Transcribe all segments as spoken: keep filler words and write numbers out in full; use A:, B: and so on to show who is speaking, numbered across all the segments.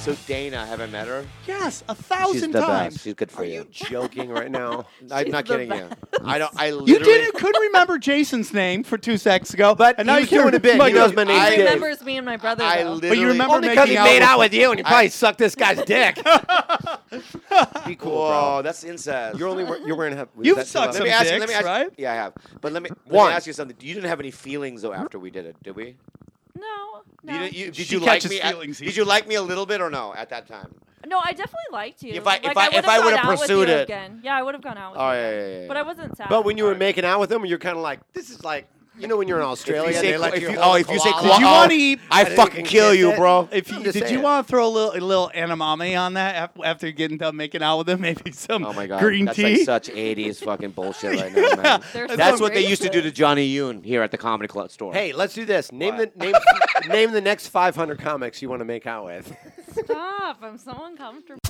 A: So Dana, have I met her?
B: Yes, a thousand
A: She's the
B: times.
A: best. She's good for
C: Are
A: you.
C: you joking right now?
A: I'm not
D: the
A: kidding you. I don't. I
B: You
A: literally.
B: didn't couldn't remember Jason's name for two seconds ago,
C: But
B: and
C: he
B: now
C: was
B: you can't
C: doing a bit. He
B: remember-
C: knows my name's
A: I-
D: He
C: Dave.
D: remembers me and my brother.
A: I
D: though.
A: literally.
B: But you remember
C: Only
B: making
C: because he
B: out
C: made
B: with-
C: out with you and he probably sucked this guy's dick. Be cool,
A: Whoa,
C: bro.
A: that's incest.
C: You're only you're wearing have.
B: You've
C: that
B: sucked
C: too
A: Let
B: some
A: me ask you.
B: dicks,
A: Let me ask
B: right?
A: Yeah, I have. But let me, let
B: One.
A: me ask you something. You didn't have any feelings though after we did it, did we?
D: No, no.
A: You, didn't- you, did
B: She
A: you like
B: catches
A: me? at-
B: feelings
A: did
B: easy.
A: you like me a little bit or no at that time?
D: No, I definitely liked you.
A: If I- if
D: like,
A: I-
D: would've
A: if I
D: gone
A: would've
D: out with
A: pursued
D: you
A: it-
D: again. Yeah, I would have gone out with
A: Oh
D: you.
A: yeah,
D: again.
A: yeah, yeah.
D: But I wasn't sad.
C: But when you were
A: Alright.
C: making out with him, you're kind of like, this is like, you know, when you're in Australia,
A: say
C: they let
A: if
C: you.
A: you-
C: hold
A: oh,
C: a
A: if you say
C: koala.
B: Did you
A: Oh,
B: want to eat?
A: I
C: think
A: fucking
C: you can
A: kill
C: kiss
A: you,
C: it.
A: bro.
B: If
C: I'm
B: you,
C: just
B: did you
C: saying.
B: want to throw a little a little edamame on that af- after getting done making out with him? Maybe some
A: Oh my god,
B: green
A: that's
B: tea.
A: like such eighties fucking bullshit right now, man.
D: They're
A: That's
D: so
A: what they used to do to
D: racist.
A: Johnny Yoon here at the Comedy Club store.
C: Hey, let's do this. Name
A: What?
C: the name name the next five hundred comics you want to make out with.
D: Stop! I'm so uncomfortable.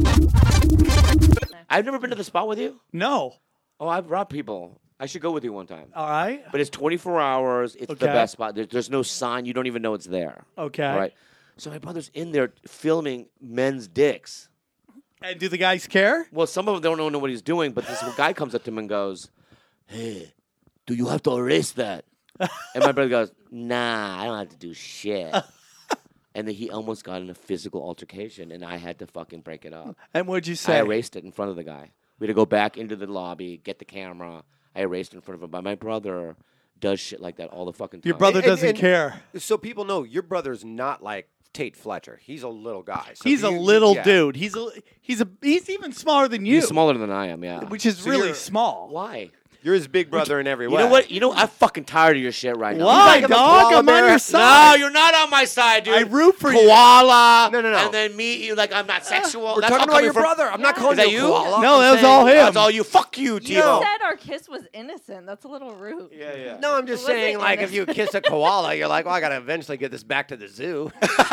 A: I've never been to the spot with you.
B: No.
A: Oh, I've robbed people. I should go with you one time.
B: All right.
A: But it's twenty-four hours. It's the
B: Okay.
A: best spot. There's, there's no sign. You don't even know it's there.
B: Okay.
A: All right. So my brother's in there filming men's dicks.
B: And do the guys care?
A: Well, some of them don't know what he's doing, but this guy comes up to him and goes, "Hey, do you have to erase that?" And my brother goes, "Nah, I don't have to do shit." And then he almost got in a physical altercation, and I had to fucking break it up.
B: And what'd you
A: I
B: say?
A: erased it in front of the guy. We had to go back into the lobby, get the camera. I erased it in front of him. But my brother does shit like that all the fucking time.
B: Your brother
C: And-
B: doesn't
C: and-
B: care.
C: So people know your brother's not like Tate Fletcher. He's a little guy. So
B: He's a
C: you-
B: little
C: yeah.
B: dude. He's a he's a he's even smaller than you.
A: He's smaller than I am, yeah.
B: which is
C: So
B: really
C: you're-
B: small.
A: Why?
C: You're his big brother in every
A: You
C: way.
A: know what? You know, I'm fucking tired of your shit right now.
B: Why,
C: like him a
B: dog?
C: koala
B: I'm on
C: bear?
B: your
A: No,
B: side.
A: you're not on my side, dude.
B: I root for you.
A: Koala.
C: No, no, no.
A: And then me, you like I'm not sexual.
C: We're
A: That's
C: talking
A: all
C: about
A: coming
C: your
A: from-
C: brother. I'm not
D: Yeah.
C: calling
A: Is that
C: you a
A: you?
C: koala.
B: No,
C: I'm
B: that was
C: saying-
B: all him.
A: That's all you. Fuck you,
D: You
A: Tebow.
D: said our kiss was innocent. That's a little rude.
A: Yeah, yeah.
C: No, I'm just
D: Was it
C: saying, like, if you
D: innocent?
C: kiss a koala, you're like, well, I got to eventually get this back to the zoo.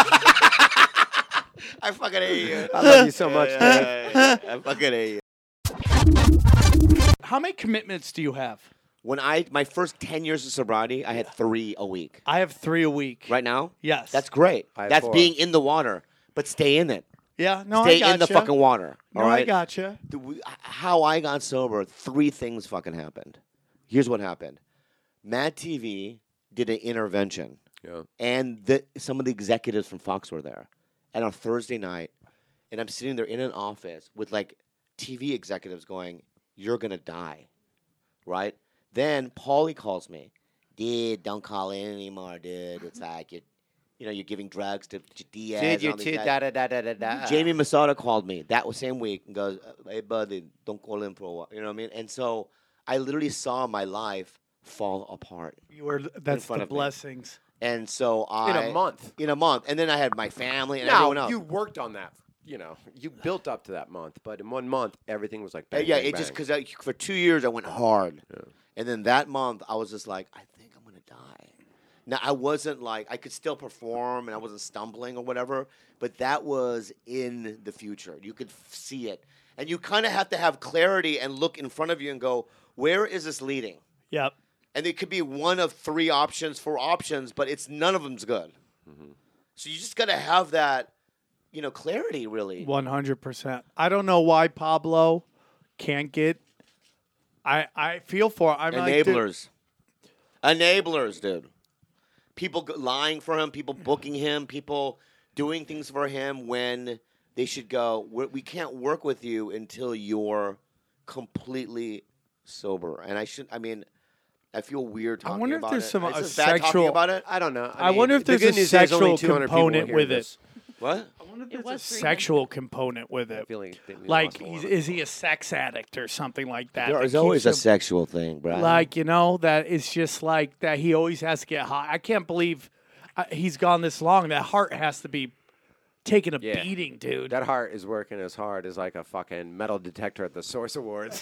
A: I fucking hate you.
C: I love you so much, Dave.
A: I fucking hate you.
B: How many commitments do you have?
A: When I my first ten years of sobriety, I had three a week.
B: I have three a week.
A: Right now,
B: Yes.
A: that's great.
C: I have
A: That's
C: four.
A: being in the water, but stay in it.
B: Yeah. No,
A: stay
B: I got
A: in the fucking water.
B: No,
A: all right.
B: I gotcha.
A: The- we- How I got sober, three things fucking happened. Here's what happened. Mad T V did an intervention,
C: Yeah.
A: and the, some of the executives from Fox were there. And on Thursday night, and I'm sitting there in an office with like T V executives going, "You're gonna die," right? Then Paulie calls me, "Dude, don't call in anymore, dude. It's like you, you know, you're giving drugs to, to Diaz."
C: Did
A: and
C: you
A: all these
C: too?
A: guys."
C: Da da da da da da.
A: Jamie Masada called me that was same week and goes, "Hey, buddy, don't call in for a while." You know what I mean? And so I literally saw my life fall apart.
B: You were. That's
A: front
B: the
A: of me.
B: blessings.
A: And so I
C: In a month.
A: in a month, and then I had my family and everyone
C: Now,
A: else.
C: you worked on that. You know, you built up to that month, but in one month, everything was like
A: Uh,
C: bang,
A: yeah,
C: bang,
A: it just
C: bang.
A: because for two years I went hard, and then that month I was just like, I think I'm gonna die. Now I wasn't like I could still perform and I wasn't stumbling or whatever, but that was in the future. You could f- see it, and you kind of have to have clarity and look in front of you and go, where is this leading?
B: Yep.
A: And it could be one of three options, four options, but it's none of them's good.
C: Mm-hmm.
A: So you just gotta have that, you know, clarity really.
B: One hundred percent. I don't know why Pablo can't get. I I feel for. I'm like, dude,
A: Enablers. Enablers, dude. People g- lying for him, people booking him, people doing things for him when they should go, "We- we can't work with you until you're completely sober. And I should, I mean, I feel weird
B: I
A: talking
B: wonder if
A: about
B: there's
A: it.
B: some,
A: It's
B: a
A: just bad talking
B: sexual-
A: about it.
C: I don't know.
B: I
C: mean,
B: wonder if
C: the
B: there's
C: good
B: a
C: news is only
B: sexual
C: two hundred people
B: component
C: hear
B: with
C: this.
A: What?
B: I wonder if
D: It
B: there's a
D: was three
B: sexual component with
C: I
B: it.
C: feel like they- we
B: Like,
C: lost a
B: he's,
C: lot.
B: is he a sex addict or something like that?
A: There
B: that
A: is always a
B: keeps him-
A: sexual thing, bro.
B: Like, you know, that it's just like that he always has to get high. I can't believe uh, he's gone this long. That heart has to be taking a
C: Yeah.
B: beating, dude.
C: That heart is working as hard as like a fucking metal detector at the Source Awards.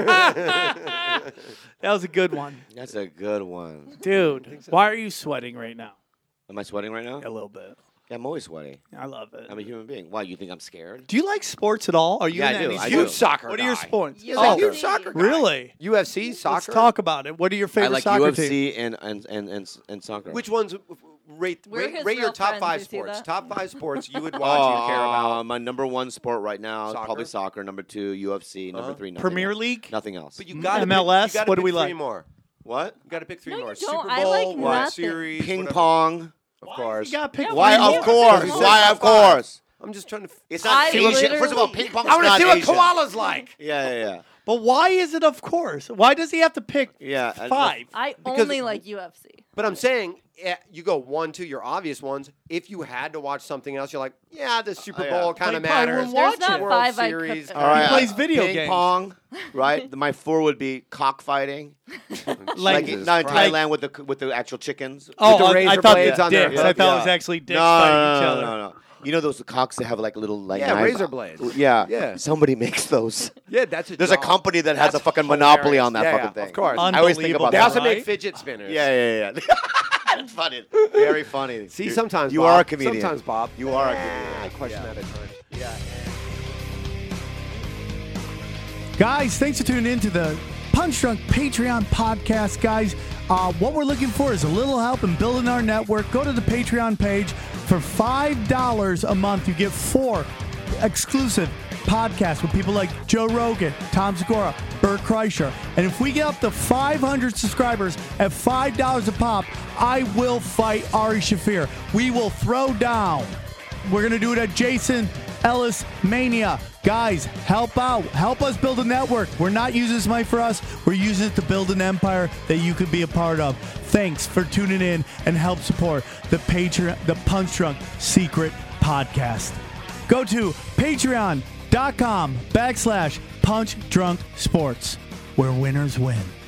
B: That was a good one.
A: That's a good one.
B: Dude, why are you sweating right now?
A: Am I sweating right now?
B: A little bit.
A: Yeah, I'm always sweaty.
B: I love it.
A: I'm a human being. Why, you think I'm scared?
B: Do you like sports at all? Are you
A: Yeah,
B: into
A: I do.
B: any
A: I
B: sports?
C: Huge soccer
B: What are your
C: guy.
B: sports?
D: You
B: Oh,
D: like
C: huge
D: the-
C: soccer guy.
B: really?
C: U F C soccer.
B: Let's talk about it. What are your favorite
A: I like
B: soccer
A: U F
B: teams?
A: C and, and, and, and, and soccer.
C: Which ones? rate
D: We're
C: rate,
D: his
C: rate your
D: real
C: top
D: friends,
C: five
D: you see
C: sports.
D: that?
C: Top five sports you would watch and care
A: Uh,
C: about.
A: my number one sport right now,
C: Soccer?
A: probably soccer. Number two, U F C. Number
C: Uh-huh.
A: three, nothing
B: Premier
A: else.
B: League?
A: Nothing else.
C: But you got
B: M L S?
C: You gotta
B: What do
C: pick
B: we
C: three
B: like?
C: more.
A: What?
C: You got to pick three
D: No,
C: more.
D: you
C: Super
D: don't.
C: Bowl,
D: I like
C: World
D: nothing.
C: Series,
A: Ping
C: whatever.
A: pong.
C: Of course.
B: You got to pick
D: Yeah,
A: Why?
D: Why
A: Of
D: you-
A: course.
C: Why
A: Why?
C: top
A: Of course.
C: I'm just trying to. F-
A: It's not
D: I
A: Asian. First of all,
D: literally-
A: ping pong.
C: I want to
A: not
C: see what
A: Asian.
C: koala's like.
A: Yeah, yeah, yeah.
B: But why is it of course? Why does he have to pick
A: Yeah, and
B: five?
D: I
C: Because-
D: only like U F C.
C: But I'm saying, eh, you go one, two, your obvious ones. If you had to watch something else, you're like, yeah, the Super
A: Oh, yeah.
C: Bowl kind
B: They
C: of
B: probably
C: matters.
B: wouldn't
D: There's
B: watch
D: not
B: it.
C: World
D: five I
C: Series.
D: could.
A: All right.
B: He plays
A: uh,
B: video
A: ping
B: games.
A: pong, right? My four would be cockfighting, like
B: Like-
A: in- not in
C: Christ.
A: Thailand with the with the actual chickens.
B: Oh,
C: the
B: I- I
C: razor
B: thought
C: blades
B: the
C: on their
B: dicks.
C: hook,
B: I thought it
A: yeah.
B: was actually dicks
A: no,
B: fighting
A: no,
B: each
A: no,
B: other.
A: no, no. You know those cocks that have like little like
C: Yeah,
A: knives?
C: razor blades.
A: Yeah,
C: Yeah.
A: Somebody makes those.
C: Yeah, that's a
A: There's a
C: job.
A: company that has
C: That's
A: a fucking monopoly
C: hilarious.
A: on that
C: Yeah,
A: fucking
C: yeah,
A: thing.
C: Of course.
A: I always think
B: Unbelievable.
A: about
C: They
A: that.
C: also
B: Right?
C: make fidget spinners.
A: Yeah, yeah, yeah. It's funny. Very funny.
C: See,
A: You're-
C: sometimes
A: you
C: Bob,
A: are a comedian.
C: Sometimes Bob.
A: You are a
C: Eh,
A: comedian.
C: I question
A: Yeah.
C: that at times. Yeah.
E: Guys, thanks for tuning in to the Punch Drunk Patreon podcast, guys. Uh, what we're looking for is a little help in building our network. Go to the Patreon page. For five dollars a month, you get four exclusive podcasts with people like Joe Rogan, Tom Segura, Bert Kreischer. And if we get up to five hundred subscribers at five dollars a pop, I will fight Ari Shaffir. We will throw down. We're going to do it at Jason Ellis Mania. Guys, help out. Help us build a network. We're not using this money for us. We're using it to build an empire that you could be a part of. Thanks for tuning in and help support the Patreon, the Punch Drunk Secret Podcast. Go to patreon.com backslash Punch Drunk Sports, where winners win.